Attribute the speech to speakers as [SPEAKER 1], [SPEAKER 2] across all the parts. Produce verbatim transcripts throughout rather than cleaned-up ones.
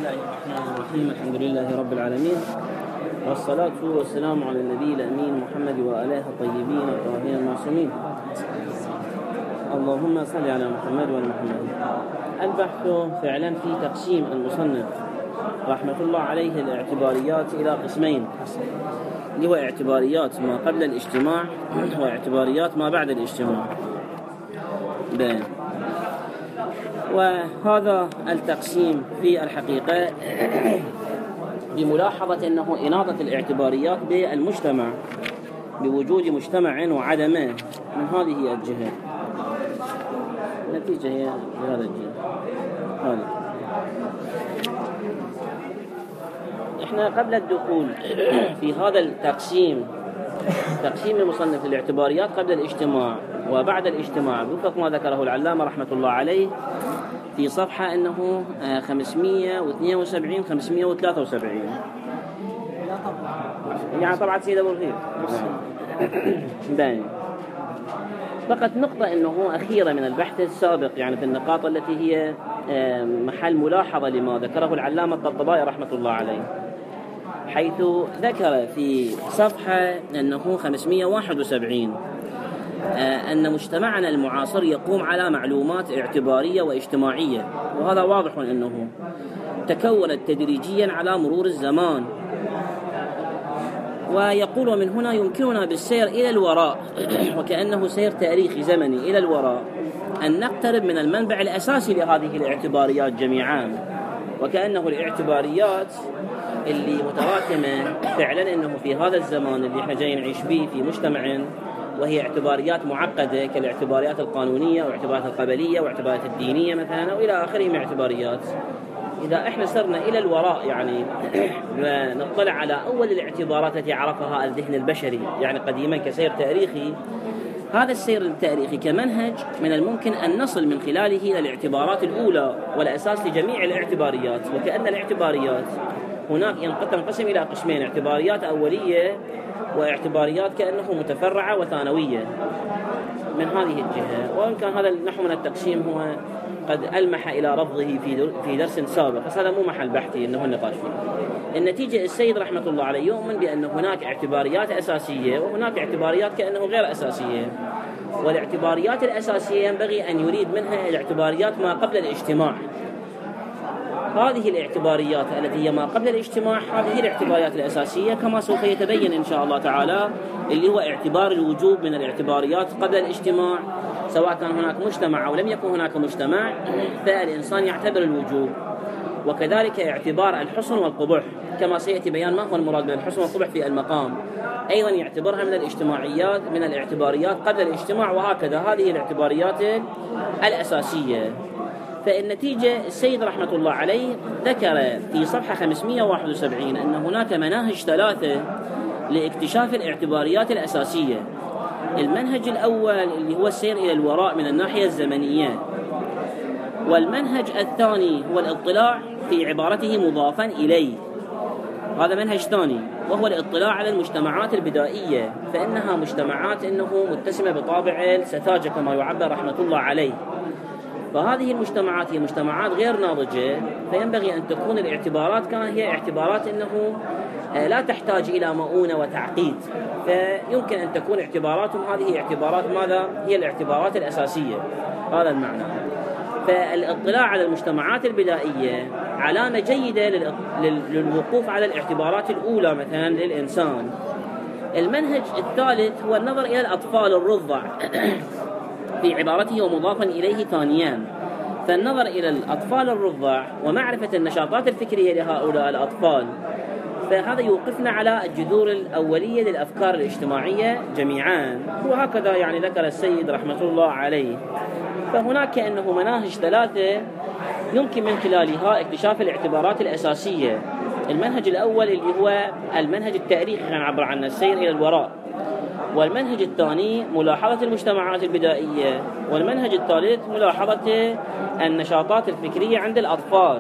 [SPEAKER 1] الله الرحمن الرحيم. الحمد لله رب العالمين، والصلاة والسلام على النبي الأمين محمد وآله الطيبين الطاهرين المعصومين. اللهم صل على محمد وعلى محمد. البحث فعلا في تقسيم المصنف رحمة الله عليه الاعتباريات إلى قسمين، اللي هو اعتباريات ما قبل الاجتماع واعتباريات ما بعد الاجتماع. بين وهذا التقسيم في الحقيقة بملاحظة أنه إناضة الاعتباريات بالمجتمع بوجود مجتمع وعدمه من هذه الجهة. النتيجة هي بهذا الجهة. هذا إحنا قبل الدخول في هذا التقسيم، تقسيم المصنف للاعتباريات قبل الاجتماع وبعد الاجتماع، وفق ما ذكره العلامة رحمة الله عليه في صفحة أنه خمسمائة واثنين وسبعين خمسمائة وثلاثة وسبعين، يعني طبعا سيد أبو الخير باين. فقط نقطة أنه أخيرة من البحث السابق، يعني في النقاط التي هي محل ملاحظة لما ذكره العلامة الطبطبائي رحمة الله عليه، حيث ذكر في صفحة أنه خمسمائة وواحد وسبعين أن مجتمعنا المعاصر يقوم على معلومات اعتبارية واجتماعية، وهذا واضح أنه تكونت تدريجيا على مرور الزمان، ويقول من هنا يمكننا بالسير إلى الوراء وكأنه سير تاريخي زمني إلى الوراء أن نقترب من المنبع الأساسي لهذه الاعتباريات جميعا، وكأنه الاعتباريات اللي متراكمة فعلا أنه في هذا الزمان اللي احنا جاي نعيش به في مجتمع، وهي اعتباريات معقدة كالاعتباريات القانونية واعتبارات القبلية واعتبارات الدينية مثلا وإلى آخره من اعتباريات. إذا احنا صرنا إلى الوراء يعني ونطلع على أول الاعتبارات التي عرفها الذهن البشري يعني قديما كسير تاريخي، هذا السير التاريخي كمنهج من الممكن أن نصل من خلاله إلى الاعتبارات الأولى والأساس لجميع الاعتباريات. وكأن الاعتباريات هناك ينقسم إلى قسمين، اعتباريات أولية واعتباريات كأنه متفرعة وثانوية من هذه الجهة. وإن كان هذا النحو من التقسيم هو قد ألمح إلى رفضه في في درس سابق، بس هذا مو محل بحثي إنه النقاش فيه. النتيجة السيد رحمة الله عليه يؤمن بأن هناك اعتباريات أساسية وهناك اعتباريات كأنه غير أساسية، والاعتباريات الأساسية ينبغي أن يريد منها الاعتباريات ما قبل الاجتماع. هذه الاعتباريات التي هي ما قبل الاجتماع هذه الاعتباريات الأساسية، كما سوف يتبين إن شاء الله تعالى، اللي هو اعتبار الوجوب من الاعتباريات قبل الاجتماع، سواء كان هناك مجتمع أو لم يكن هناك مجتمع فالإنسان يعتبر الوجوب. وكذلك اعتبار الحسن والقبح، كما سيأتي بيان ما هو المراد بالحسن والقبح في المقام، أيضا يعتبرها من الاجتماعيات من الاعتباريات قبل الاجتماع، وهكذا هذه الاعتباريات الأساسية. فالنتيجة السيد رحمة الله عليه ذكر في صفحة خمسمائة وواحد وسبعين أن هناك مناهج ثلاثة لاكتشاف الاعتباريات الأساسية. المنهج الأول اللي هو السير إلى الوراء من الناحية الزمنية، والمنهج الثاني هو الاطلاع في عبارته مضافا إليه، هذا منهج ثاني، وهو الاطلاع على المجتمعات البدائية، فإنها مجتمعات إنه متسمة بطابع السذاجة كما يعبر رحمة الله عليه. فهذه المجتمعات هي مجتمعات غير ناضجة، فينبغي أن تكون الاعتبارات كان هي اعتبارات أنه لا تحتاج إلى مؤونة وتعقيد، فيمكن أن تكون اعتباراتهم هذه اعتبارات ماذا؟ هي الاعتبارات الأساسية، هذا المعنى. فالاطلاع على المجتمعات البدائية علامة جيدة للوقوف على الاعتبارات الأولى مثلا للإنسان. المنهج الثالث هو النظر إلى الأطفال الرضع في عبارته ومضافا إليه ثانيا، فالنظر إلى الأطفال الرضع ومعرفة النشاطات الفكرية لهؤلاء الأطفال، فهذا يوقفنا على الجذور الأولية للأفكار الاجتماعية جميعا، وهكذا يعني ذكر السيد رحمة الله عليه. فهناك كأنه مناهج ثلاثة يمكن من خلالها اكتشاف الاعتبارات الأساسية. المنهج الأول اللي هو المنهج التاريخي نعبر عنه السير إلى الوراء، والمنهج الثاني ملاحظة المجتمعات البدائية، والمنهج الثالث ملاحظة النشاطات الفكرية عند الأطفال.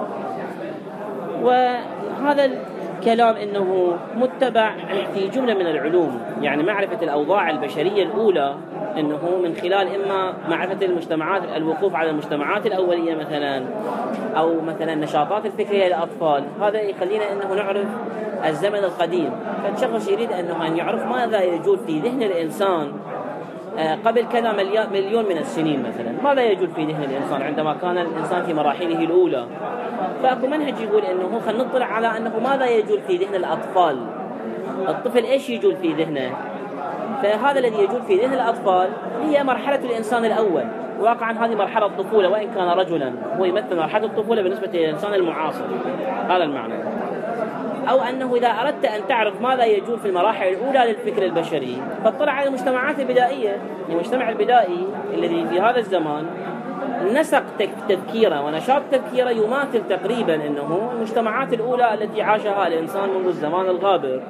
[SPEAKER 1] وهذا الكلام إنه متبع في جملة من العلوم، يعني معرفة الأوضاع البشرية الأولى أنه من خلال إما معرفة المجتمعات، الوقوف على المجتمعات الأولية مثلا، أو مثلا نشاطات الفكرية للأطفال، هذا يخلينا أنه نعرف الزمن القديم. فالشخص يريد أنه أن يعرف ماذا يجول في ذهن الإنسان قبل كذا مليون من السنين مثلا، ماذا يجول في ذهن الإنسان عندما كان الإنسان في مراحله الأولى. فأكو منهج يقول أنه خلينا نطلع على أنه ماذا يجول في ذهن الأطفال، الطفل إيش يجول في ذهنه. فهذا الذي يجول في ذهن الأطفال هي مرحلة الإنسان الأول. واقعا هذه مرحلة الطفولة، وإن كان رجلا هو يمثل مرحلة الطفولة بالنسبة للإنسان المعاصر، هذا المعنى. أو أنه إذا أردت أن تعرف ماذا يجول في المراحل الأولى للفكر البشري فاطلع على المجتمعات البدائية. المجتمع البدائي الذي في هذا الزمان نسق تفكيره ونشاط تفكيره يماثل تقريبا أنه المجتمعات الأولى التي عاشها الإنسان منذ الزمان الغابر.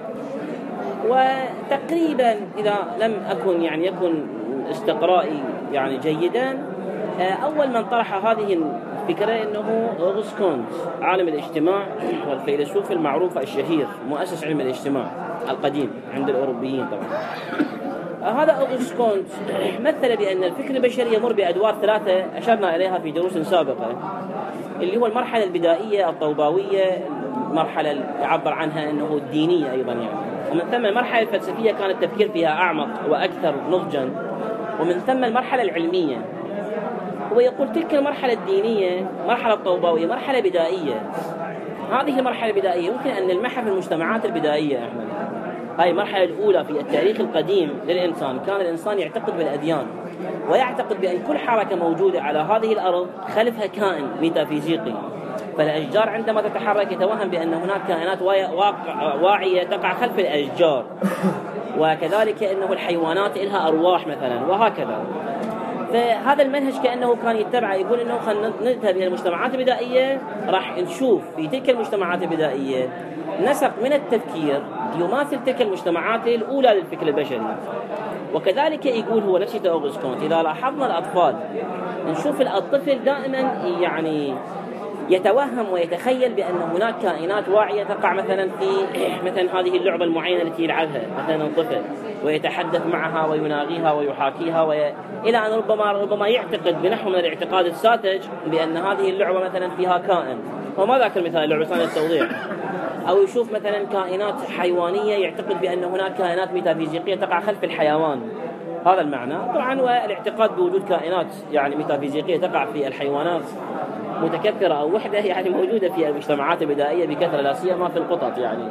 [SPEAKER 1] وتقريبا إذا لم أكن يعني يكن استقرائي يعني جيدا، أول من طرح هذه الفكرة إنه أوغوست كونت، عالم الاجتماع والفيلسوف المعروف الشهير، مؤسس علم الاجتماع القديم عند الأوروبيين طبعا. هذا أوغوست كونت مثل بأن الفكر البشري يمر بأدوار ثلاثة أشرنا إليها في دروس سابقة، اللي هو المرحلة البدائية الطوباوية، المرحلة اللي يعبر عنها أنه الدينية أيضا يعني، ومن ثم المرحلة الفلسفية كان التفكير فيها أعمق وأكثر نضجا، ومن ثم المرحلة العلمية. هو يقول تلك المرحلة الدينية مرحلة طوباوية مرحلة بدائية. هذه المرحلة البدائية يمكن أن نلمحها في المجتمعات البدائية أحمد. هاي المرحلة الأولى في التاريخ القديم للإنسان، كان الإنسان يعتقد بالأديان ويعتقد بأن كل حركة موجودة على هذه الأرض خلفها كائن ميتافيزيقي. فالأشجار عندما تتحرك يتوهم بأن هناك كائنات واعية تقع خلف الأشجار، وكذلك أنه الحيوانات لها أرواح مثلا، وهكذا. فهذا المنهج كأنه كان يتبع، يقول أنه خلينا نذهب إلى المجتمعات البدائية، راح نشوف في تلك المجتمعات البدائية نسق من التفكير يماثل تلك المجتمعات الأولى للفكر البشري. وكذلك يقول هو نفسه أوغوست كونت، إذا لاحظنا الأطفال نشوف الطفل دائما يعني يتوهم ويتخيل بأن هناك كائنات واعية تقع مثلا في مثلا هذه اللعبة المعينة التي يلعبها مثلا الطفل، ويتحدث معها ويناغيها ويحاكيها وي... إلى أن ربما ربما يعتقد بنحو من الاعتقاد الساذج بأن هذه اللعبة مثلا فيها كائن. وما ذاك المثال اللعبة ثاني التوضيح. أو يشوف مثلا كائنات حيوانية يعتقد بأن هناك كائنات ميتافيزيقية تقع خلف الحيوان، هذا المعنى طبعا. والاعتقاد بوجود كائنات يعني ميتافيزيقية تقع في الحيوانات متكثرة أو وحدة يعني موجودة في المجتمعات البدائية بكثرة، لا سيما في القطط يعني.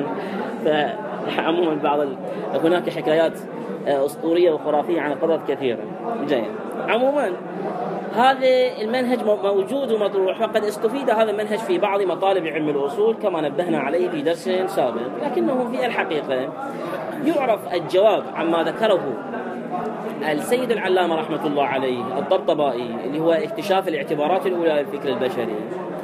[SPEAKER 1] فعموما بعض ال... هناك حكايات أسطورية وخرافية عن القطط كثيرة. جيد. عموما هذا المنهج موجود ومطروح، فقد استفيد هذا المنهج في بعض مطالب علم الأصول كما نبهنا عليه في درس سابق، لكنه في الحقيقة يعرف الجواب عما ذكره السيد العلامة رحمة الله عليه الطبطبائي، اللي هو اكتشاف الاعتبارات الأولى للفكر البشري،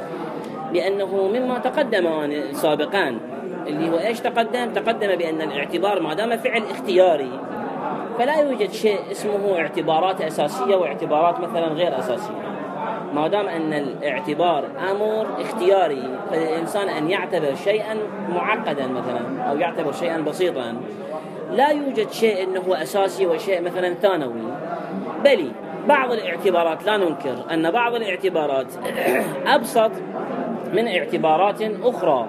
[SPEAKER 1] لأنه مما تقدم سابقا اللي هو إيش تقدم تقدم بأن الاعتبار ما دام فعل اختياري فلا يوجد شيء اسمه اعتبارات أساسية واعتبارات مثلا غير أساسية. ما دام أن الاعتبار أمر اختياري فالإنسان أن يعتبر شيئا معقدا مثلا أو يعتبر شيئا بسيطا، لا يوجد شيء أنه أساسي وشيء مثلا ثانوي. بل بعض الاعتبارات لا ننكر أن بعض الاعتبارات أبسط من اعتبارات أخرى،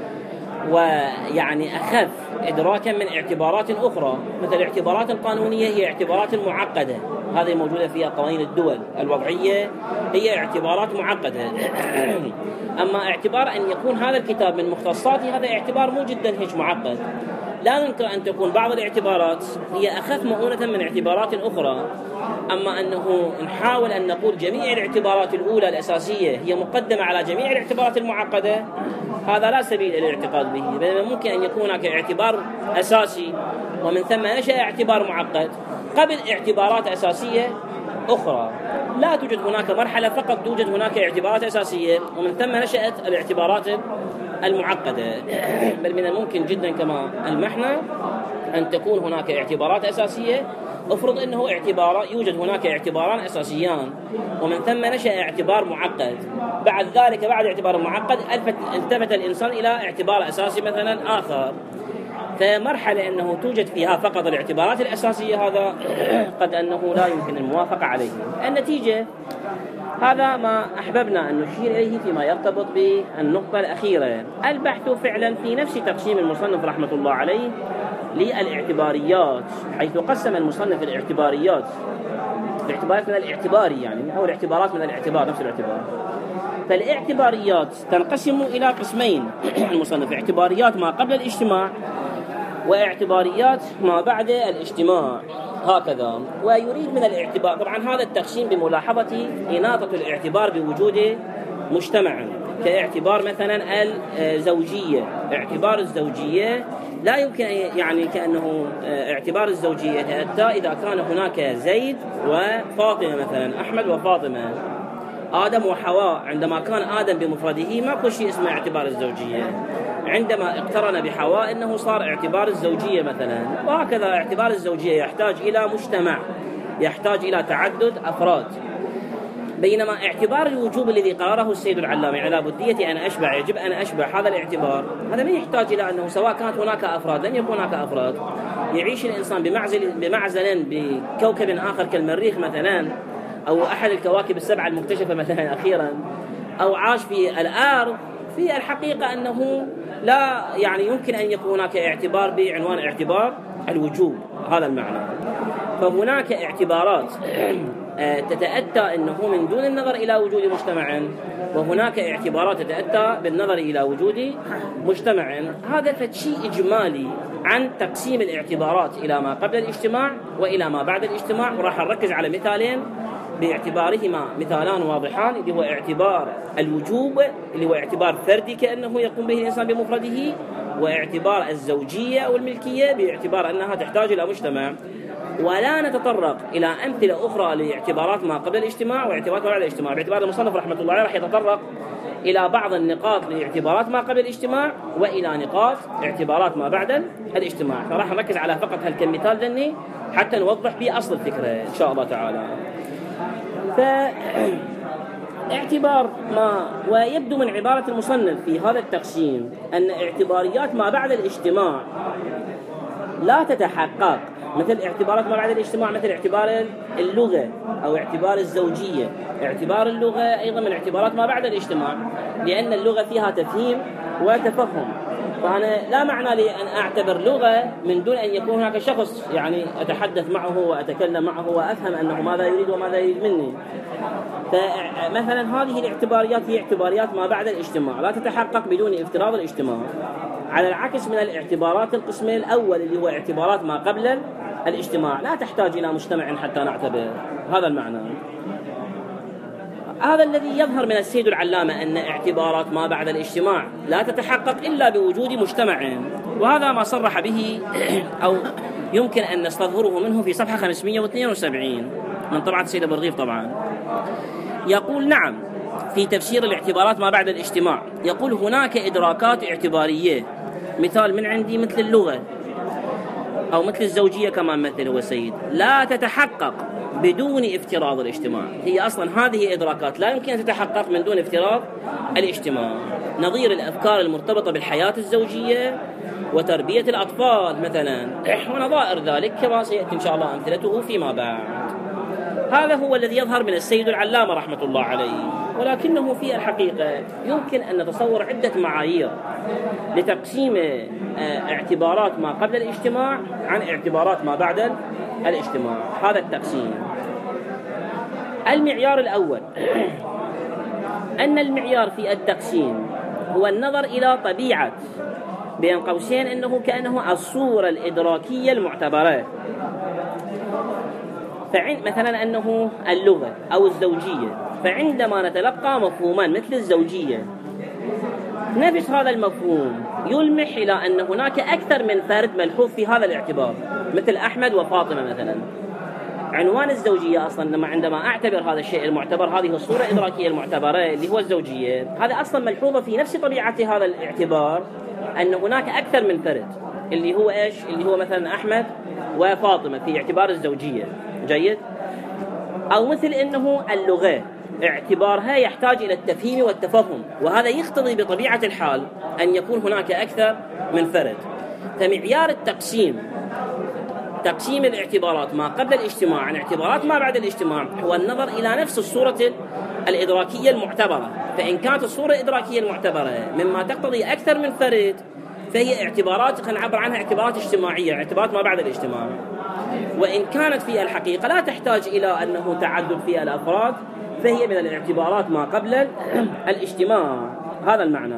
[SPEAKER 1] ويعني أخف إدراكا من اعتبارات أخرى. مثل الاعتبارات القانونية هي اعتبارات معقدة، هذه موجودة في قوانين الدول الوضعية، هي اعتبارات معقدة. أما اعتبار أن يكون هذا الكتاب من مختصاته هذا اعتبار مو جدا هيك معقد. لا ننكر أن تكون بعض الاعتبارات هي أخف مؤونة من اعتبارات أخرى، أما أنه نحاول أن نقول جميع الاعتبارات الأولى الأساسية هي مقدمة على جميع الاعتبارات المعقدة، هذا لا سبيل إلى الاعتقاد به. بينما ممكن أن يكون هناك اعتبار أساسي ومن ثم نشأ اعتبار معقد قبل اعتبارات أساسية أخرى. لا توجد هناك مرحلة فقط توجد هناك اعتبارات أساسية ومن ثم نشأت الاعتبارات المعقدة. بل من الممكن جدا كما المحنة أن تكون هناك اعتبارات أساسية، افرض أنه اعتبار يوجد هناك اعتباران أساسيان ومن ثم نشأ اعتبار معقد، بعد ذلك بعد اعتبار معقد التفت الإنسان إلى اعتبار أساسي مثلا آخر. فمرحلة أنه توجد فيها فقط الاعتبارات الأساسية هذا قد أنه لا يمكن الموافقة عليه. النتيجة هذا ما أحببنا أن نشير إليه فيما يرتبط بالنقطة الأخيرة، البحث فعلا في نفس تقسيم المصنف رحمة الله عليه للاعتباريات، حيث قسم المصنف الاعتباريات الاعتبارات من الاعتباري يعني أو الاعتبارات من الاعتبار نفس الاعتبار. فالاعتباريات تنقسم إلى قسمين المصنف: اعتباريات ما قبل الاجتماع واعتباريات ما بعد الاجتماع، هكذا. ويريد من الاعتبار، طبعا هذا التقسيم بملاحظة إناطة الاعتبار بوجود مجتمع، كاعتبار مثلا الزوجية. اعتبار الزوجية لا يمكن يعني كأنه اعتبار الزوجية يتأتى إذا كان هناك زيد وفاطمة مثلا، أحمد وفاطمة، آدم وحواء. عندما كان آدم بمفرده ما كل شيء اسمه اعتبار الزوجية، عندما اقترن بحواء إنه صار اعتبار الزوجية مثلا. وهكذا اعتبار الزوجية يحتاج إلى مجتمع، يحتاج إلى تعدد أفراد. بينما اعتبار الوجوب الذي قرره السيد العلامي على بدية أن أشبع، يجب أن أشبع، هذا الاعتبار هذا ما يحتاج إلى أنه سواء كانت هناك أفراد لن يكون هناك أفراد. يعيش الإنسان بمعزل بمعزل بكوكب آخر كالمريخ مثلا، أو أحد الكواكب السبعة المكتشفة مثلا أخيرا، أو عاش في الأرض، في الحقيقة أنه لا يعني يمكن أن يكون هناك اعتبار بعنوان اعتبار الوجوب، هذا المعنى. فهناك اعتبارات تتأتى أنه من دون النظر إلى وجود مجتمع، وهناك اعتبارات تتأتى بالنظر إلى وجود مجتمع. هذا فشيء إجمالي عن تقسيم الاعتبارات إلى ما قبل الاجتماع وإلى ما بعد الاجتماع، وراح نركز على مثالين باعتبارهما مثالان واضحان، اللي هو اعتبار الوجوب اللي هو اعتبار فردي كأنه يقوم به الإنسان بمفرده، واعتبار الزوجية أو الملكية باعتبار أنها تحتاج إلى مجتمع. ولا نتطرق إلى أمثلة أخرى لاعتبارات ما قبل الاجتماع واعتبارات ما بعد الاجتماع. باعتبار المصنف رحمة الله عليه راح يتطرق إلى بعض النقاط لاعتبارات ما قبل الاجتماع وإلى نقاط اعتبارات ما بعد الاجتماع، فراح نركز على فقط هالكمثال ذني حتى نوضح به أصل الفكرة إن شاء الله تعالى. فاعتبار ما ويبدو من عبارة المصنف في هذا التقسيم أن اعتباريات ما بعد الاجتماع لا تتحقق مثل اعتبارات ما بعد الاجتماع، مثل اعتبار اللغة أو اعتبار الزوجية. اعتبار اللغة أيضا من اعتبارات ما بعد الاجتماع، لأن اللغة فيها تفهيم وتفهم. فأنا لا معنى لي أن أعتبر لغة من دون أن يكون هناك شخص يعني أتحدث معه وأتكلم معه وأفهم أنه ماذا يريد وماذا يريد مني. فمثلا هذه الاعتباريات هي اعتباريات ما بعد الاجتماع، لا تتحقق بدون افتراض الاجتماع، على العكس من الاعتبارات القسم الأول اللي هو اعتبارات ما قبل الاجتماع، لا تحتاج إلى مجتمع حتى نعتبر. هذا المعنى. هذا الذي يظهر من السيد العلامة أن اعتبارات ما بعد الاجتماع لا تتحقق إلا بوجود مجتمع، وهذا ما صرح به أو يمكن أن نستظهره منه في صفحة خمسمائة واثنين وسبعين من طبعة السيد برغيف. طبعا يقول نعم في تفسير الاعتبارات ما بعد الاجتماع، يقول هناك إدراكات اعتبارية، مثال من عندي مثل اللغة أو مثل الزوجية كما مثل هو السيد، لا تتحقق بدون افتراض الاجتماع. هي أصلا هذه إدراكات لا يمكن أن تتحقق من دون افتراض الاجتماع، نظير الأفكار المرتبطة بالحياة الزوجية وتربية الأطفال مثلا ونظائر ذلك، كما سيأتي إن شاء الله أمثلته فيما بعد. هذا هو الذي يظهر من السيد العلامة رحمة الله عليه، ولكنه في الحقيقة يمكن أن نتصور عدة معايير لتقسيم اعتبارات ما قبل الاجتماع عن اعتبارات ما بعد الاجتماع. هذا التقسيم. المعيار الأول أن المعيار في التقسيم هو النظر إلى طبيعة، بين قوسين أنه كأنه الصورة الإدراكية المعتبرة. مثلا أنه اللغة أو الزوجية، فعندما نتلقى مفهومان مثل الزوجية نفس هذا المفهوم يلمح إلى أن هناك أكثر من فرد ملحوظ في هذا الاعتبار، مثل أحمد وفاطمة مثلا. عنوان الزوجية أصلا لما عندما أعتبر هذا الشيء المعتبر، هذه الصورة الإدراكية المعتبرة اللي هو الزوجية، هذا أصلا ملحوظة في نفس طبيعة هذا الاعتبار أن هناك أكثر من فرد، اللي هو إيش؟ اللي هو مثلا أحمد وفاطمة في اعتبار الزوجية. جيد. أو مثل أنه اللغة اعتبارها يحتاج إلى التفهيم والتفهم، وهذا يقتضي بطبيعة الحال أن يكون هناك أكثر من فرد. فمعيار التقسيم تقسيم الاعتبارات ما قبل الاجتماع عن اعتبارات ما بعد الاجتماع هو النظر إلى نفس الصورة الإدراكية المعتبرة. فإن كانت الصورة الإدراكية المعتبرة مما تقتضي أكثر من فرد فهي اعتبارات خلينا نعبر عنها اعتبارات اجتماعية، اعتبارات ما بعد الاجتماع. وإن كانت في الحقيقة لا تحتاج إلى أنه تعدد في الأفراد فهي من الاعتبارات ما قبل الاجتماع. هذا المعنى.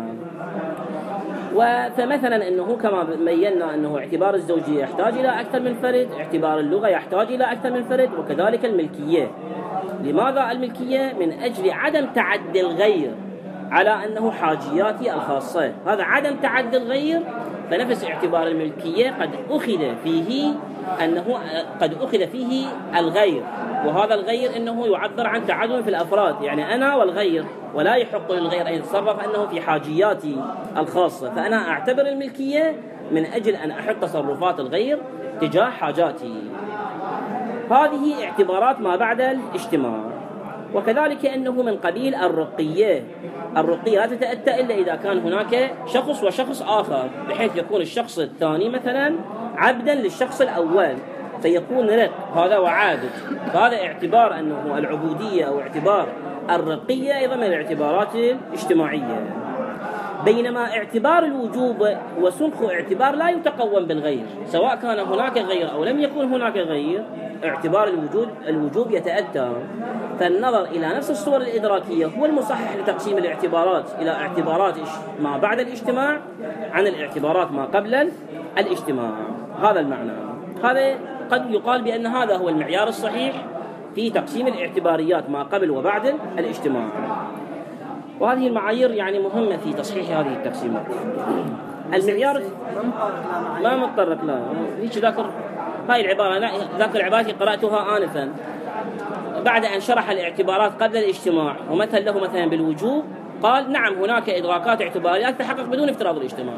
[SPEAKER 1] فمثلا أنه كما بينا أنه اعتبار الزوجية يحتاج إلى أكثر من فرد، اعتبار اللغة يحتاج إلى أكثر من فرد، وكذلك الملكية. لماذا الملكية؟ من أجل عدم تعدي الغير على أنه حاجياتي الخاصة. هذا عدم تعدي الغير، فنفس اعتبار الملكية قد أخذ فيه أنه قد أخذ فيه الغير، وهذا الغير أنه يعبر عن تعدد في الأفراد، يعني أنا والغير، ولا يحق للغير أن يتصرف أنه في حاجياتي الخاصة. فأنا أعتبر الملكية من أجل أن أحط تصرفات الغير تجاه حاجاتي. هذه اعتبارات ما بعد الاجتماع. وكذلك أنه من قبيل الرقية. الرقية لا تتأتى إلا إذا كان هناك شخص وشخص آخر، بحيث يكون الشخص الثاني مثلا عبدا للشخص الأول فيكون رق، هذا وعابد. فهذا اعتبار أنه العبودية أو اعتبار الرقية أيضا من الاعتبارات الاجتماعية. بينما اعتبار الوجوب وسنخ اعتبار لا يتقوم بالغير، سواء كان هناك غير أو لم يكن هناك غير، اعتبار الوجود الوجوب يتأتى. فالنظر إلى نفس الصور الإدراكية هو المصحح لتقسيم الاعتبارات إلى اعتبارات ما بعد الاجتماع عن الاعتبارات ما قبل الاجتماع. هذا المعنى. هذا قد يقال بأن هذا هو المعيار الصحيح في تقسيم الاعتباريات ما قبل وبعد الاجتماع. وهذه المعايير يعني مهمة في تصحيح هذه التقسيمات. المعيار ما متطرق لا هيك ذاكر هاي العبارة، لا ذاكر العبارة قرأتها آنفا بعد أن شرح الاعتبارات قبل الاجتماع ومثل له مثلا بالوجوب، قال نعم هناك إدراكات اعتباريات تحقق بدون افتراض الاجتماع.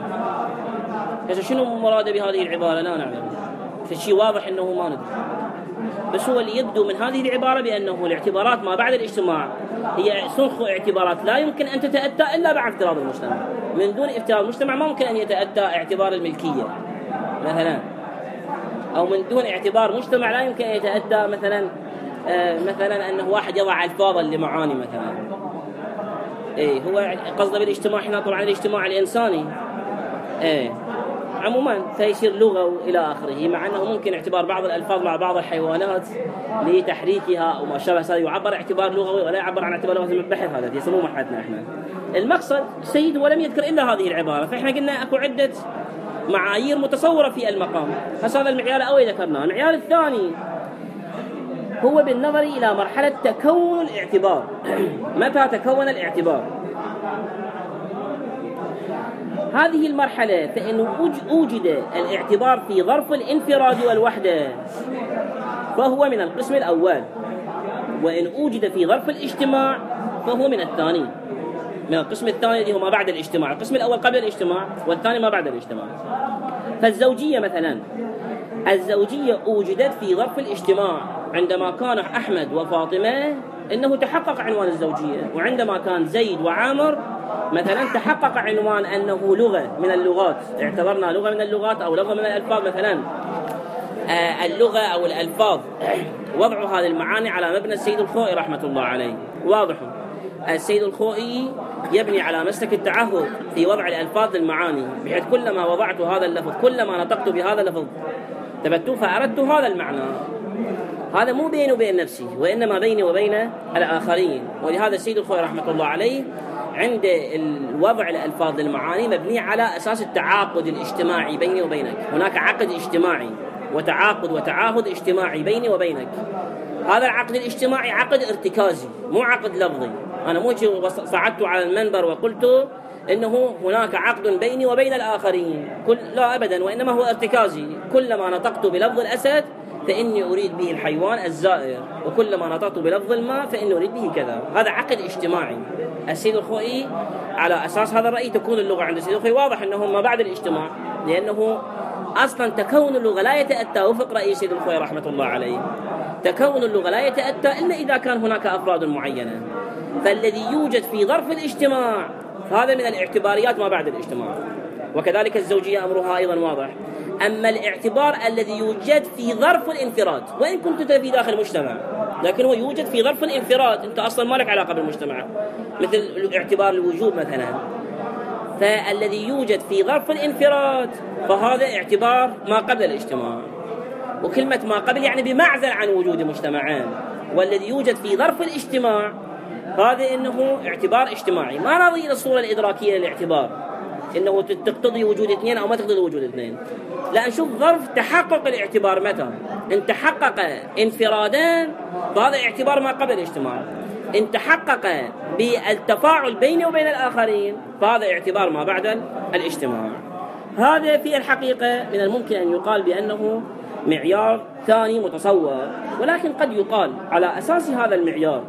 [SPEAKER 1] هذا شنو مراده بهذه العبارة لا نعلم، فالشيء واضح أنه ما ندري، بس هو اللي يبدو من هذه العبارة بأنه الاعتبارات ما بعد الاجتماع هي سنخ اعتبارات لا يمكن أن تتأتى إلا بعد افتراض المجتمع. من دون افتراض المجتمع ما ممكن أن يتأتى اعتبار الملكية مثلا، أو من دون اعتبار مجتمع لا يمكن أن يتأتى مثلا آه مثلا أنه واحد يضع ألفاظا لمعاني مثلا. إيه هو قصده بالاجتماع هنا طبعا الاجتماع الإنساني إيه عموما فيصير لغة إلى آخره، مع أنه ممكن اعتبار بعض الألفاظ مع بعض الحيوانات لتحريكها أو ما شابه هذا يعبر اعتبار لغوي ولا يعبر عن اعتبار لغوي. البحث هذا يسموه محاتنا إحنا. المقصد السيد ولم يذكر إلا هذه العبارة، فإحنا قلنا أكو عدة معايير متصورة في المقام. هذا المعيار الأول ذكرناه. المعيار الثاني هو بالنظر إلى مرحلة تكون الاعتبار. متى تكون الاعتبار؟ هذه المرحلة فإن أوجد الاعتبار في ظرف الانفراد والوحدة فهو من القسم الأول، وإن أوجد في ظرف الاجتماع فهو من الثاني، من القسم الثاني اللي هو ما بعد الاجتماع. القسم الأول قبل الاجتماع والثاني ما بعد الاجتماع. فالزوجية مثلا، الزوجية أوجدت في ظرف الاجتماع عندما كان أحمد وفاطمة إنه تحقق عنوان الزوجية، وعندما كان زيد وعامر مثلا تحقق عنوان أنه لغة من اللغات، اعتبرنا لغة من اللغات أو لغة من الألفاظ مثلا. آه اللغة أو الألفاظ وضعوا هذه المعاني على مبنى السيد الخوئي رحمة الله عليه. واضح السيد الخوئي يبني على مسلك التعهد في وضع الألفاظ للمعاني، بحيث كلما وضعت هذا اللفظ كلما نطقت بهذا اللفظ ثبت فأردت هذا المعنى. هذا مو بيني وبين نفسي وإنما بيني وبين الآخرين. ولهذا السيد الخوئي رحمة الله عليه عند الوضع الألفاظ للمعاني مبني على أساس التعاقد الاجتماعي بيني وبينك. هناك عقد اجتماعي وتعاقد وتعاهد اجتماعي بيني وبينك. هذا العقد الاجتماعي عقد ارتكازي مو عقد لفظي. أنا مو صعدت على المنبر وقلت إنه هناك عقد بيني وبين الآخرين، كل لا أبدا، وإنما هو ارتكازي. كلما نطقت بلفظ الأسد فإني أريد به الحيوان الزائر، وكلما نطقت بلفظ الماء فإني أريد به كذا. هذا عقد اجتماعي. السيد الخوئي على أساس هذا الرأي تكون اللغة عند السيد الخوئي واضح أنه ما بعد الاجتماع، لأنه أصلا تكون اللغة لا يتأتى وفق رأي السيد الخوئي رحمة الله عليه. تكون اللغة لا يتأتى إلا إذا كان هناك أفراد معينة. فالذي يوجد في ظرف الاجتماع هذا من الاعتباريات ما بعد الاجتماع. وكذلك الزوجية أمرها أيضا واضح. أما الاعتبار الذي يوجد في ظرف الانفراد، وإن كنت في داخل المجتمع لكن هو يوجد في ظرف الانفراد، أنت أصلا ما لك علاقة بالمجتمع، مثل اعتبار الوجوب مثلا، فالذي يوجد في ظرف الانفراد فهذا اعتبار ما قبل الاجتماع. وكلمة ما قبل يعني بمعزل عن وجود مجتمعان، والذي يوجد في ظرف الاجتماع هذا إنه اعتبار اجتماعي. ما نظير الصورة الإدراكية للاعتبار إنه تقتضي وجود اثنين أو ما تقتضي وجود اثنين، لا، نشوف ظرف تحقق الاعتبار متى. إن تحقق انفرادان فهذا اعتبار ما قبل الاجتماع، إن تحقق بالتفاعل بيني وبين الآخرين فهذا اعتبار ما بعد الاجتماع. هذا في الحقيقة من الممكن أن يقال بأنه معيار ثاني متصور، ولكن قد يقال على أساس هذا المعيار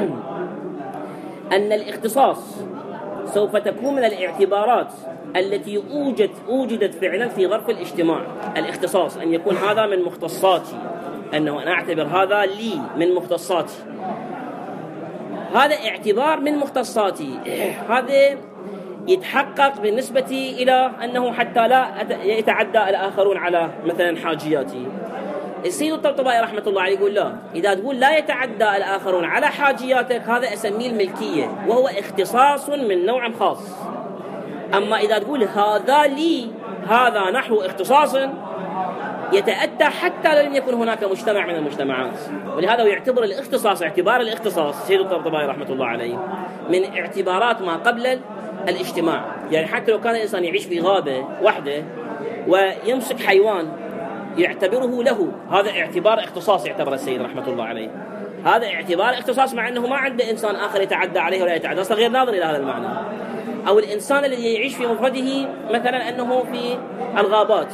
[SPEAKER 1] أن الاختصاص سوف تكون من الاعتبارات التي أوجد أوجدت فعلا في ظرف الاجتماع. الاختصاص أن يكون هذا من مختصاتي، أنه أنا أعتبر هذا لي من مختصاتي، هذا اعتبار من مختصاتي. هذا يتحقق بالنسبة إلى أنه حتى لا يتعدى الآخرون على مثلا حاجياتي. السيد الطبطبائي رحمة الله عليه يقول لا، إذا تقول لا يتعدى الآخرون على حاجياتك هذا أسميه الملكية، وهو اختصاص من نوع خاص. أما إذا تقول هذا لي، هذا نحو اختصاص يتأتى حتى لم يكن هناك مجتمع من المجتمعات. ولهذا يعتبر الاختصاص، اعتبار الاختصاص السيد الطبطبائي رحمة الله عليه من اعتبارات ما قبل الاجتماع. يعني حتى لو كان الإنسان يعيش في غابة وحده ويمسك حيوان يعتبره له، هذا اعتبار اختصاص يعتبر السيد رحمة الله عليه، هذا اعتبار اختصاص، مع أنه ما عنده إنسان آخر يتعدى عليه ولا يتعدى، أصلا غير ناظر إلى هذا المعنى. أو الإنسان الذي يعيش في مفرده مثلا أنه في الغابات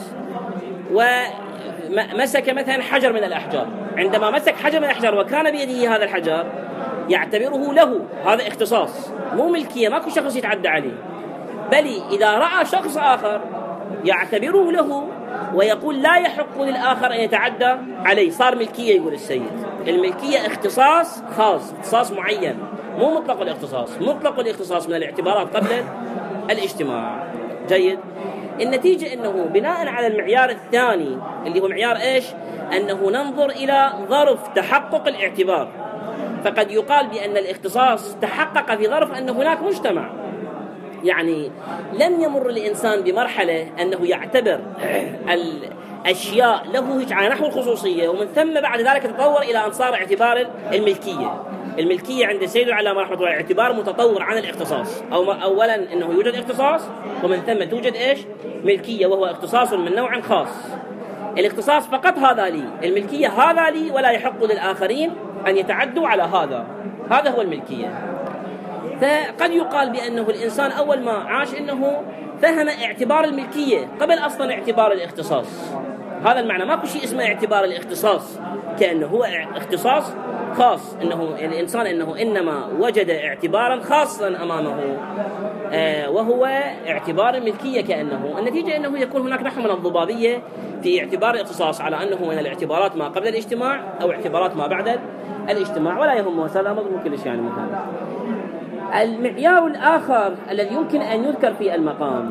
[SPEAKER 1] ومسك مثلا حجر من الأحجار، عندما مسك حجر من الأحجار وكان بيده هذا الحجر يعتبره له، هذا اختصاص مو ملكية، ماكو شخص يتعدى عليه، بل إذا رأى شخص آخر يعتبره له ويقول لا يحق للآخر أن يتعدى عليه، صار ملكية. يقول السيد الملكية اختصاص خاص، اختصاص معين، مو مطلق الاختصاص. مطلق الاختصاص من الاعتبارات قبل الاجتماع. جيد. النتيجة أنه بناء على المعيار الثاني اللي هو معيار إيش؟ أنه ننظر إلى ظرف تحقق الاعتبار، فقد يقال بأن الاختصاص تحقق في ظرف أن هناك مجتمع، يعني لم يمر الإنسان بمرحلة أنه يعتبر الأشياء له على نحو الخصوصية، ومن ثم بعد ذلك تطور إلى أن صار اعتبار الملكية. الملكية عند السيد العلامة رحمة الله اعتبار متطور عن الاختصاص. أو أولا أنه يوجد اختصاص، ومن ثم توجد إيش؟ ملكية، وهو اختصاص من نوع خاص. الاختصاص فقط هذا لي، الملكية هذا لي ولا يحق للآخرين أن يتعدوا على هذا، هذا هو الملكية. فقد يقال بأنه الإنسان أول ما عاش إنه فهم اعتبار الملكية قبل أصلا اعتبار الاختصاص. هذا المعنى، ماكو شيء اسمه اعتبار الاختصاص كأنه هو اختصاص خاص، إنه الإنسان إنه إنما وجد اعتبارا خاصا أمامه آه وهو اعتبار الملكية. كأنه النتيجة أنه يكون هناك نحو من الضبابية في اعتبار الاختصاص على أنه من الاعتبارات ما قبل الاجتماع أو اعتبارات ما بعد الاجتماع، ولا يهمه هذا مضمون كلش يعني مثلا. المعيار الآخر الذي يمكن أن يذكر في المقام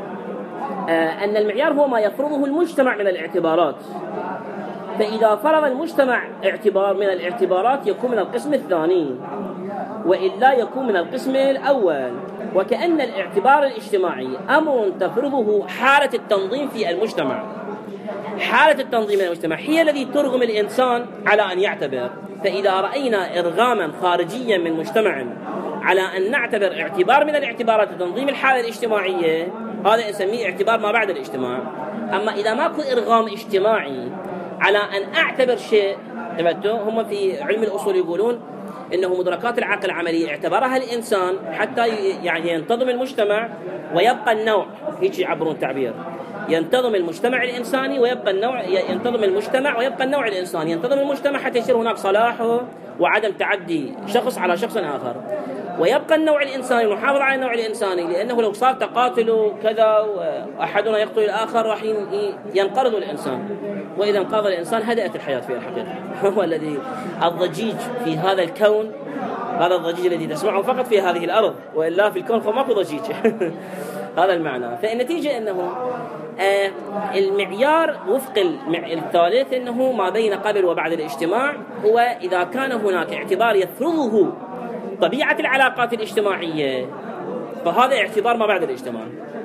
[SPEAKER 1] آه أن المعيار هو ما يفرضه المجتمع من الاعتبارات. فإذا فرض المجتمع اعتبار من الاعتبارات يكون من القسم الثاني، وإلا يكون من القسم الأول. وكأن الاعتبار الاجتماعي أمر تفرضه حالة التنظيم في المجتمع. حالة التنظيم في المجتمع هي التي ترغم الإنسان على أن يعتبر. فإذا رأينا إرغاما خارجيا من مجتمع على أن نعتبر اعتبار من الاعتبارات تنظيم الحالة الاجتماعية، هذا نسميه اعتبار ما بعد الاجتماع. أما إذا ماكو إرغام اجتماعي على أن أعتبر شيء، هم في علم الأصول يقولون إنه مدركات العقل العملي اعتبرها الإنسان حتى يعني ينتظم المجتمع ويبقى النوع، هيك يعبرون التعبير، ينتظم المجتمع الإنساني ويبقى النوع، ينتظم المجتمع ويبقى النوع الإنساني، ينتظم المجتمع حتى يصير هناك صلاح وعدم تعدي شخص على شخص آخر، ويبقى النوع الإنساني محافظ على النوع الإنساني، لأنه لو صار تقاتل كذا وأحدنا يقتل الآخر راح ينقرض الإنسان، وإذا انقرض الإنسان هدأت الحياة في الحقيقة. هو الذي الضجيج في هذا الكون، هذا الضجيج الذي تسمعه فقط في هذه الأرض، وإلا في الكون فماكو ضجيج. هذا المعنى. فالنتيجة أنه آه المعيار وفق المع... الثالث أنه ما بين قبل وبعد الاجتماع هو إذا كان هناك اعتبار يفرضه طبيعة العلاقات الاجتماعية فهذا اعتبار ما بعد الاجتماع،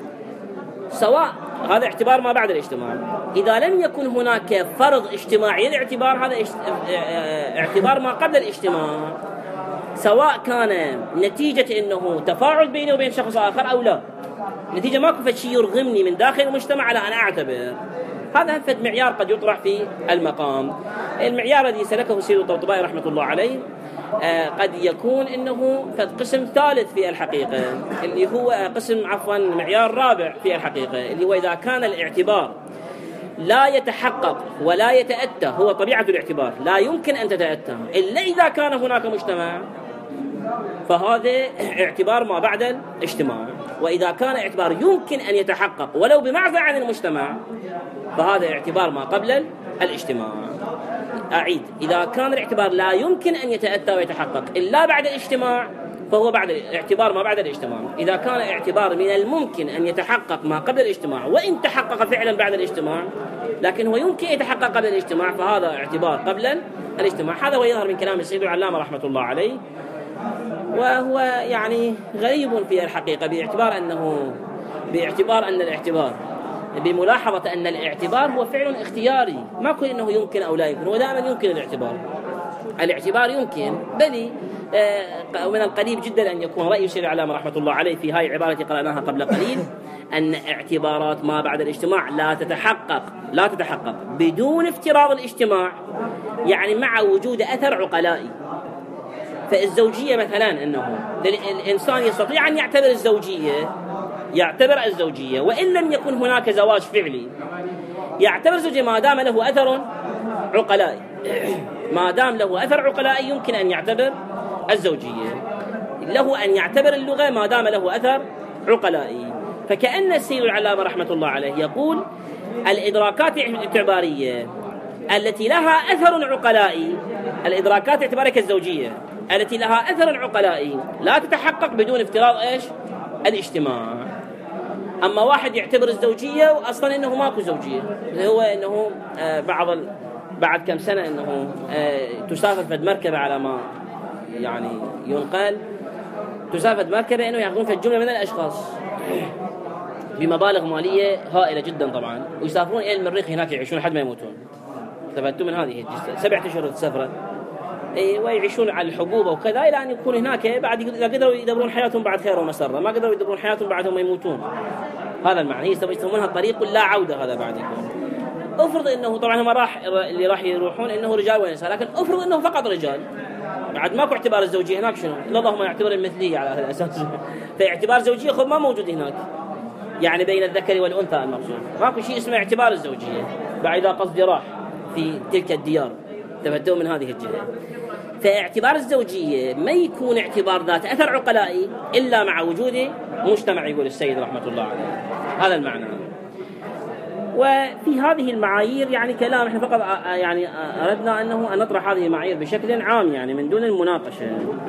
[SPEAKER 1] سواء هذا اعتبار ما بعد الاجتماع. إذا لم يكن هناك فرض اجتماعي للاعتبار هذا اعتبار ما قبل الاجتماع، سواء كان نتيجة أنه تفاعل بيني وبين شخص آخر أو لا، نتيجة ماكو فد شيء يرغمني من داخل المجتمع على أن أعتبر. هذا فد معيار قد يطرح في المقام. المعيار الذي سلكه سيد الطبطبائي رحمة الله عليه آه قد يكون انه فد قسم ثالث في الحقيقة، اللي هو قسم عفوا معيار رابع في الحقيقة، اللي هو إذا كان الاعتبار لا يتحقق ولا يتأتى، هو طبيعة الاعتبار لا يمكن أن تتأتى إلا إذا كان هناك مجتمع، فهذا اعتبار ما بعد الاجتماع. وإذا كان اعتبار يمكن أن يتحقق ولو بمعزل عن المجتمع فهذا اعتبار ما قبل الاجتماع. أعيد، إذا كان الاعتبار لا يمكن أن يتأتى ويتحقق إلا بعد الاجتماع فهو بعد اعتبار ما بعد الاجتماع. إذا كان اعتبار من الممكن أن يتحقق ما قبل الاجتماع وإن تحقق فعلا بعد الاجتماع لكن هو يمكن يتحقق قبل الاجتماع فهذا اعتبار قبل الاجتماع. هذا هو يظهر من كلام السيد العلامة رحمة الله عليه، وهو يعني غريب في الحقيقة باعتبار أنه باعتبار أن الاعتبار بملاحظة أن الاعتبار هو فعل اختياري، ما كل أنه يمكن أو لا يمكن، ودائما يمكن الاعتبار. الاعتبار يمكن، بل ومن القريب جدا أن يكون رأي الشيخ العلامة رحمة الله عليه في هاي العبارة التي قرأناها قبل قليل أن اعتبارات ما بعد الاجتماع لا تتحقق لا تتحقق بدون افتراض الاجتماع، يعني مع وجود أثر عقلائي. فالزوجية مثلا أنه الإنسان يستطيع أن يعتبر الزوجية يعتبر الزوجية وإن لم يكن هناك زواج فعلي، يعتبر الزوجية ما دام له أثر عقلائي، ما دام له أثر عقلائي يمكن أن يعتبر الزوجية، له أن يعتبر اللغة ما دام له أثر عقلائي. فكأن السيد العلامة رحمة الله عليه يقول الإدراكات الاعتبارية التي لها أثر عقلائي، الإدراكات الاعتبارية كالزوجية التي لها أثر عقلائي لا تتحقق بدون افتراض إيش؟ الاجتماع. أما واحد يعتبر الزوجية وأصلا إنه ماكو زوجية، هو إنه آه بعض ال... بعد كم سنة إنه آه تسافر في مركبة على ما يعني ينقل، تسافر مركبة إنه يأخذون في الجملة من الأشخاص بمبالغ مالية هائلة جدا طبعا، ويسافرون إلى المريخ هناك يعيشون لحد ما يموتون. استفدتوا من هذه سبعة أشهر السفرة ويعيشون على الحبوب وكذا إلى أن يكون هناك بعد إذا قدروا يدبرون حياتهم بعد خير ومسرة، ما قدروا يدبرون حياتهم بعدهم ما يموتون. هذا المعنى، يسمونها طريق لا عودة. هذا بعد يكون أفرض إنه طبعا هم راح اللي راح يروحون إنه رجال ونساء، لكن أفرض إنه فقط رجال، بعد ماكو اعتبار الزوجية هناك، شنو اللهم يعتبر المثلية على هذا الأساس. فاعتبار زوجية خذ ما موجود هناك، يعني بين الذكر والأنثى المقصود، ماكو شيء اسمه اعتبار الزوجية بعد إذا قصدي راح في تلك الديار. تبدأوا من هذه الجهة. فاعتبار الزوجية ما يكون اعتبار ذات أثر عقلائي إلا مع وجود مجتمع، يقول السيد رحمة الله عليه. هذا المعنى. وفي هذه المعايير يعني كلام احنا فقط يعني أردنا أنه أن نطرح هذه المعايير بشكل عام يعني من دون المناقشة.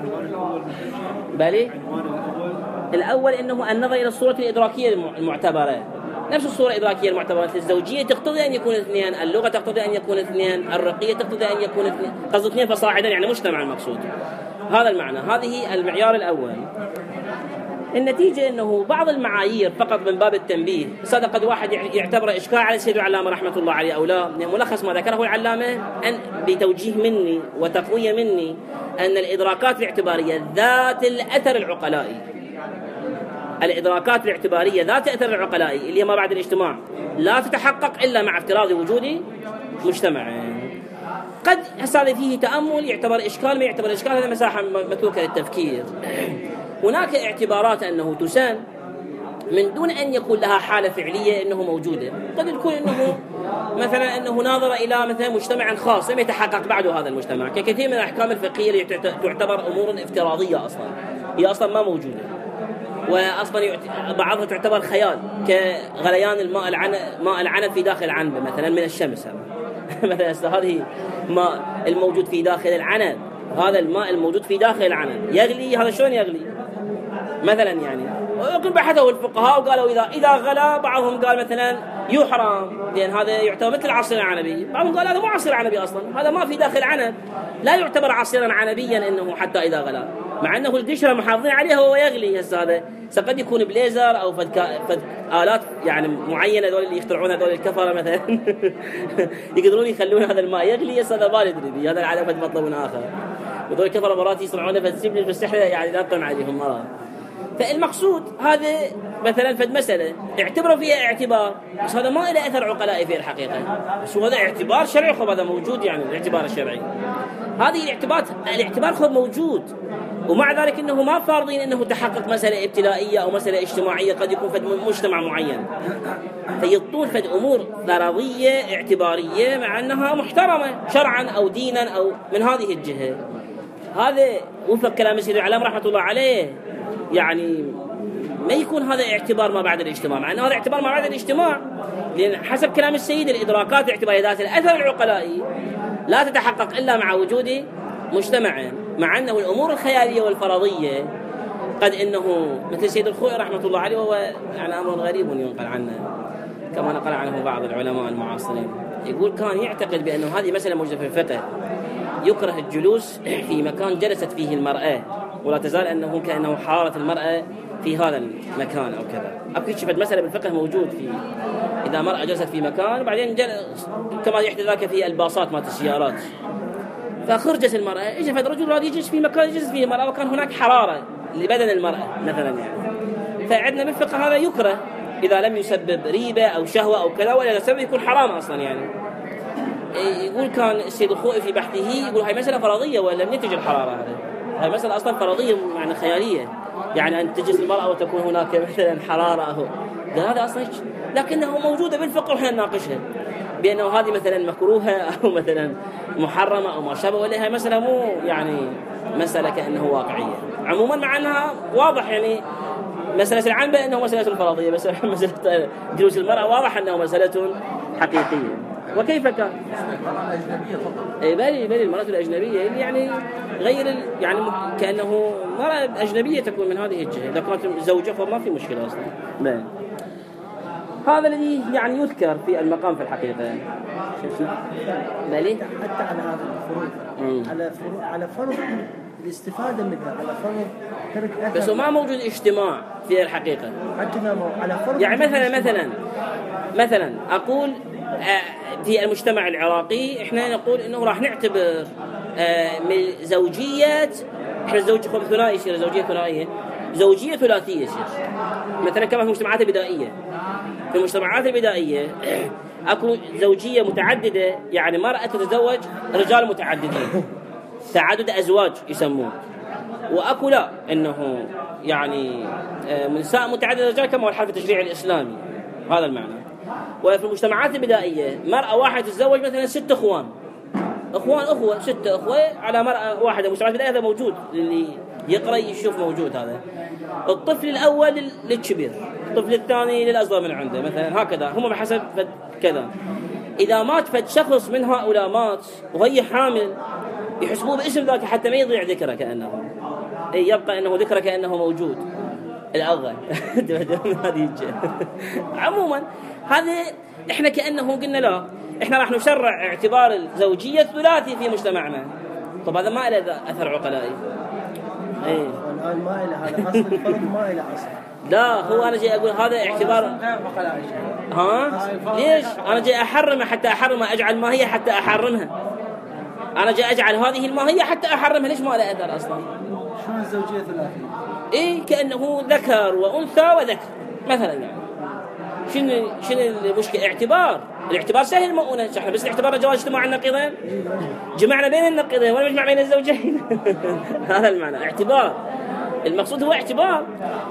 [SPEAKER 1] بالي الأول أنه النظر إلى الصورة الإدراكية المعتبرة، نفس الصورة الإدراكية المعتبرة. الزوجية تقتضي أن يكون اثنين، اللغة تقتضي أن يكون اثنين، الرقية تقتضي أن يكون اثنين، قصد اثنين فصاعدا يعني مجتمع المقصود. هذا المعنى، هذه المعيار الأول. النتيجة أنه بعض المعايير فقط من باب التنبيه، صدق قد واحد يعتبر إشكال على السيد العلامة رحمة الله عليه أو لا. ملخص ما ذكره العلامة أن بتوجيه مني وتقوية مني أن الإدراكات الاعتبارية ذات الأثر العقلائي، الإدراكات الاعتبارية ذات أثر العقلائي اللي هي ما بعد الاجتماع لا تتحقق إلا مع افتراض وجود مجتمع. قد حصل فيه تأمل يعتبر إشكال، ما يعتبر إشكال، هذا مساحة متروكة للتفكير. هناك اعتبارات أنه تسان من دون أن يكون لها حالة فعلية أنه موجودة. قد يكون أنه مثلا أنه ناظر إلى مثلا مجتمع خاص لم يتحقق بعده هذا المجتمع، ككثير من الأحكام الفقهية اللي تعتبر أمور افتراضية أصلا هي أصلا ما موجودة، وأصلا بعضها تعتبر خيال، كغليان الماء العنب ماء العنب في داخل العنبة مثلا من الشمس. مثلا هذه ماء الموجود في داخل العنب، هذا الماء الموجود في داخل العنب يغلي، هذا شلون يغلي مثلا؟ يعني ويمكن بحثوا الفقهاء وقالوا إذا إذا غلا، بعضهم قال مثلا يحرم لأن هذا يعتبر مثل العصير العنبي، بعضهم قال هذا مو عصير عنبي أصلا، هذا ما في داخل عنب، لا يعتبر عصيرا عنبيا إنه حتى إذا غلا، مع أنه القشرة محافظين عليها وهو يغلي. هسه هذا قد يكون بليزر أو فد, فد آلات يعني معينة، دول اللي يخترعون هذول الكفرة مثلا يقدرون يخلون هذا الماء يغلي. هسه هذا ما ندري به، هذا العالم فد مطلب آخر، وذول الكفرة مرات يصنعونه فد في السحر يعني لا تطعن عليهم مرات. فالمقصود هذا مثلا فد مسألة اعتبروا فيها اعتبار، بس هذا ما له أثر عقلائي في الحقيقة، بس هذا اعتبار شرعي، خب هذا موجود يعني الاعتبار الشرعي. هذه الاعتبار الاعتبار خب موجود، ومع ذلك انه ما فارضين انه تحقق مسألة ابتلائية او مسألة اجتماعية، قد يكون فد مجتمع معين فيطول فد امور فرضية اعتبارية مع انها محترمة شرعا او دينا او من هذه الجهة. هذا وفق كلام السيد العلام رحمة الله عليه، يعني ما يكون هذا اعتبار ما بعد الاجتماع، مع أنه هذا اعتبار ما بعد الاجتماع، لأن حسب كلام السيد الإدراكات الاعتبارية ذات الأثر العقلائي لا تتحقق إلا مع وجود مجتمع، مع أنه الأمور الخيالية والفرضية قد إنه مثل السيد الخوئي رحمة الله عليه، وهو يعني أمر غريب ينقل عنه كما نقل عنه بعض العلماء المعاصرين، يقول كان يعتقد بأنه هذه مسألة موجودة في الفقه، يكره الجلوس في مكان جلست فيه المرأة، ولا تزال أنه كأنه حارة المرأة في هذا المكان أو كذا. أكيد شفت مسألة بالفقه موجود في إذا مرأة جلست في مكان وبعدين كما يحدث ذلك في الباصات مالت السيارات، فخرجت المرأة إجا فد رجل راد يجلس في مكان يجلس فيه المرأة وكان هناك حرارة لبدن المرأة مثلا يعني، فعندنا بالفقه هذا يكره إذا لم يسبب ريبة أو شهوة أو كذا، ولا سبب يكون حرام أصلا يعني. يقول كان السيد الخوئي في بحثه يقول هاي مسألة فرضية ولم ينتج الحرارة، هذا هاي مسألة أصلا فرضية يعني خيالية، يعني أن تجلس المرأة وتكون هناك مثلا حرارة أهو، قال هذا أصلا لكنه موجودة بالفقه وحنا نناقشها بأنه هذه مثلا مكروهة أو مثلا محرمة أو ما شابه، ولا هاي مسألة مو يعني مسألة كأنه واقعية عموما، مع أنها واضح يعني مسألة العام بأنه مسألة فرضية، بس مسألة جلوس المرأة واضح أنه مسألة حقيقية. وكيف كان؟ إيه بالي بالي المرأة الأجنبية اللي يعني غير ال... يعني كأنه مرأة أجنبية تكون من هذه الجهة، إذا كانت زوجة فما في مشكلة أصلا. بالي. هذا الذي يعني يذكر في المقام في الحقيقة. بالي.
[SPEAKER 2] حتى على هذا الفروض، على فرض على فرض الاستفادة منها، على فرض ترك أثر،
[SPEAKER 1] بس ما موجود اجتماع في الحقيقة.
[SPEAKER 2] حتى على فرض
[SPEAKER 1] يعني مثلا مثلا مثلا أقول في المجتمع العراقي احنا نقول انه راح نعتبر من زوجية، احنا الزوج خب ثنائي يصير زوجية ثنائية، زوجية ثلاثية يصير مثلا كما في المجتمعات البدائية. في المجتمعات البدائية اكو زوجية متعددة، يعني مرأة تتزوج رجال متعددين، تعدد ازواج يسموه، واكو لا انه يعني نساء متعددة رجال كما هو الحال في التشريع الاسلامي، هذا المعنى. وفي المجتمعات البدائية مرأة واحدة تتزوج مثلا ست اخوان، اخوان اخوة ستة اخوة على مرأة واحدة. المجتمعات البدائية هذا موجود، اللي يقرأ يشوف موجود هذا. الطفل الأول للكبير، الطفل الثاني للأصغر من عنده مثلا، هكذا هم بحسب كذا. إذا مات فد شخص من هؤلاء مات وهي حامل يحسبوه باسم ذاك حتى ما يضيع ذكره، كأنه أي يبقى أنه ذكره كأنه موجود الأول هذه الجهة. عموما هذا إحنا كأنه قلنا لا، إحنا راح نشرع اعتبار الزوجية الثلاثي في مجتمعنا. طب هذا ما له أثر عقلائي. إيه.
[SPEAKER 2] الآن ما إله هذا أصل الفرق، ما إله أصل.
[SPEAKER 1] لا هو أنا جاي أقول هذا اعتبار. ها؟ ليش؟ أنا جاي أحرمها حتى أحرمها، أجعل ماهية حتى أحرمها. أنا جاي أجعل هذه الماهية حتى أحرمها، ليش ما له أثر أصلا؟
[SPEAKER 2] شو الزوجية الثلاثية؟
[SPEAKER 1] إيه كأنه ذكر وأنثى وذكر مثلا يعني. شنو شنو المشكلة؟ اعتبار، الاعتبار سهل مؤونة، احنا بس الاعتبار جواز اجتماع النقيضين، جمعنا بين النقيضين ولا نجمع بين الزوجين. هذا المعنى اعتبار، المقصود هو اعتبار.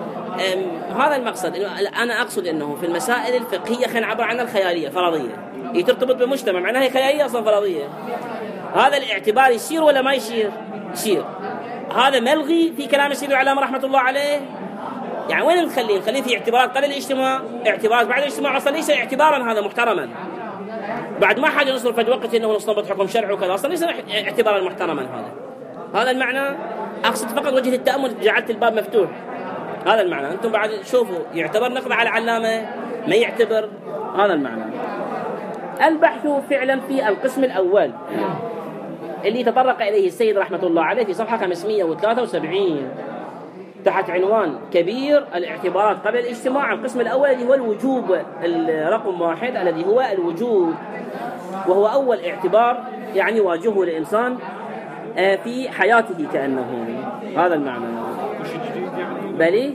[SPEAKER 1] هذا المقصد. أنا أقصد أنه في المسائل الفقهية خلينا نعبر عنها الخيالية فرضية، هي ترتبط بالمجتمع معناها هي خيالية أصلا فرضية. هذا الاعتبار يصير ولا ما يصير؟ يصير. هذا ملغي في كلام السيد العلام رحمة الله عليه. يعني وين نخليه؟ نخليه في اعتبارات قبل الاجتماع، اعتبارات بعد الاجتماع، أصلا ليس اعتبارا هذا محترما. بعد ما حاجة نصرف في الوقت إنه نستنبط حكم شرعي وكذا، أصلا ليس اعتبارا محترما هذا. هذا المعنى. أقصد فقط وجه التأمل، جعلت الباب مفتوح. هذا المعنى. أنتم بعد شوفوا يعتبر نقد على العلامة ما يعتبر، هذا المعنى. البحث فعلا في القسم الأول اللي تطرق إليه السيد رحمة الله عليه في صفحة خمسمائة وثلاثة وسبعين تحت عنوان كبير الاعتبارات قبل الاجتماع. القسم الأول اللي هو الوجوب، الرقم واحد الذي هو الوجوب، وهو أول اعتبار يعني يواجهه الإنسان في حياته كأنه، هذا المعنى. بلي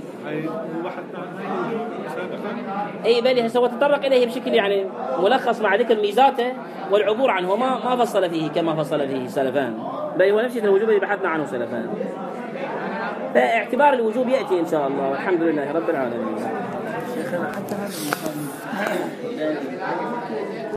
[SPEAKER 1] اي بلي هسه هو تطرق اليه بشكل يعني ملخص مع ذكر ميزاته والعبور عنه، ما ما فصل فيه كما فصل فيه سلفان، بل هو نفس الوجوب اللي بحثنا عنه سلفان. فاعتبار الوجوب ياتي ان شاء الله، والحمد لله رب العالمين.